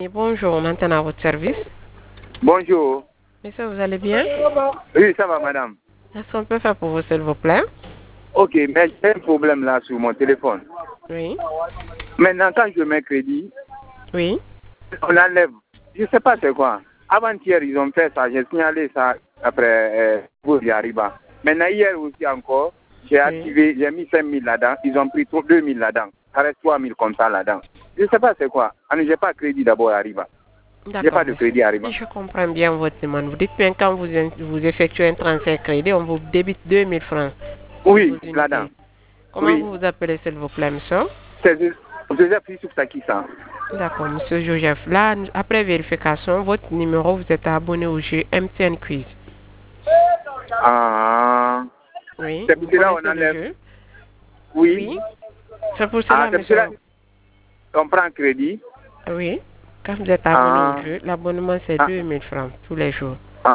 Et bonjour, on entend à votre service. Bonjour. Monsieur, vous allez bien? Oui, ça va, madame. Est-ce qu'on peut faire pour vous, s'il vous plaît? Ok, mais j'ai un problème là sur mon téléphone. Oui. Maintenant, quand je mets crédit, Oui. on enlève. Je ne sais pas c'est quoi. Avant-hier, ils ont fait ça. J'ai signalé ça après vous y arrivez. Maintenant, hier aussi encore, j'ai activé, j'ai mis 5 000 là-dedans. Ils ont pris 2 000 là-dedans. Ça reste 3 000 comme ça là-dedans. Je ne sais pas c'est quoi. Je n'ai pas de crédit d'abord à Arriba. J'ai pas de crédit à Arriba. Si je comprends bien votre demande, vous dites bien quand vous effectuez un transfert crédit, on vous débite 2 000 francs. Oui, là-dedans. Comment vous vous appelez, s'il vous plaît, monsieur? C'est Joseph Youssouf Sakissa. D'accord, monsieur Joseph. Là, après vérification, votre numéro, vous êtes abonné au jeu MTN Quiz. Ah. Oui. C'est pour cela on enlève. Oui. C'est pour cela, monsieur. On prend crédit. Oui. Quand vous êtes abonné au jeu, l'abonnement c'est 2 000 francs tous les jours.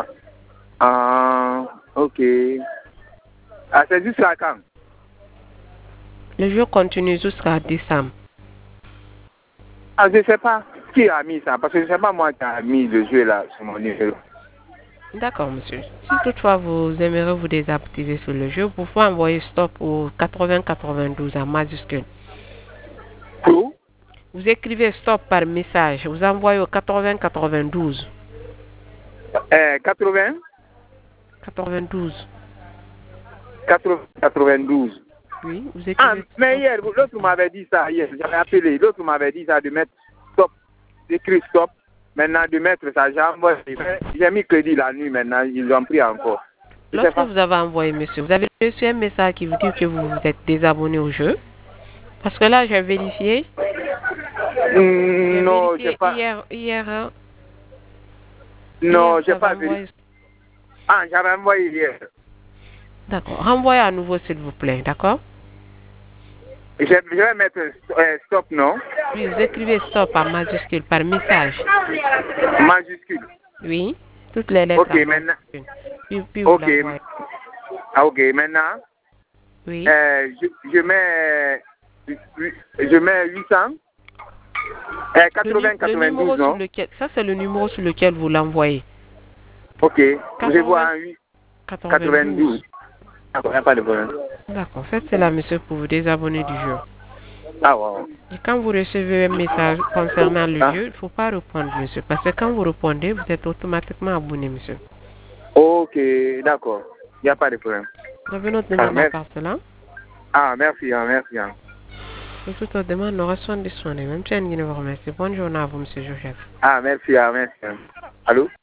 Ok. C'est jusqu'à quand? Le jeu continue jusqu'à décembre. Je ne sais pas qui a mis ça, parce que je ne sais pas moi qui a mis le jeu là sur mon numéro. D'accord, monsieur. Si toutefois vous aimeriez vous désactiver sur le jeu, vous pouvez envoyer stop au 8092 en majuscule. Où? Vous écrivez stop par message. Vous envoyez au 8092. 80 92. 92. Oui, vous écrivez mais hier, l'autre m'avait dit ça, hier, j'avais appelé, l'autre m'avait dit ça de mettre stop, d'écrire stop, maintenant de mettre ça, j'ai mis crédit la nuit maintenant, ils l'ont pris encore. Lorsque vous avez envoyé, monsieur, vous avez reçu un message qui vous dit que vous vous êtes désabonné au jeu? Parce que là, j'ai vérifié. Non, j'ai pas. Hier. Non, j'ai pas vu. J'avais envoyé hier. D'accord. Renvoyez à nouveau, s'il vous plaît, d'accord? Je vais mettre stop, non? Oui, vous écrivez stop en majuscule par message. Majuscule? Oui, toutes les lettres. Ok, maintenant. Puis vous l'envoyez. Ok, maintenant. Oui. Je mets 800. 80-92, non? Ça, c'est le numéro sur lequel vous l'envoyez. Ok, je vois un 8. 92. D'accord, il n'y a pas de problème. D'accord, faites cela, monsieur, pour vous désabonner du jeu. Wow. Et quand vous recevez un message concernant le jeu, il ne faut pas répondre, monsieur. Parce que quand vous répondez, vous êtes automatiquement abonné, monsieur. Ok, d'accord. Il n'y a pas de problème. Vous avez notre numéro à part cela? Merci. Pour toute autre demande, nous recevons des soins. Même si vous remercie. Bonne journée à vous, monsieur Joseph. Merci. Allô?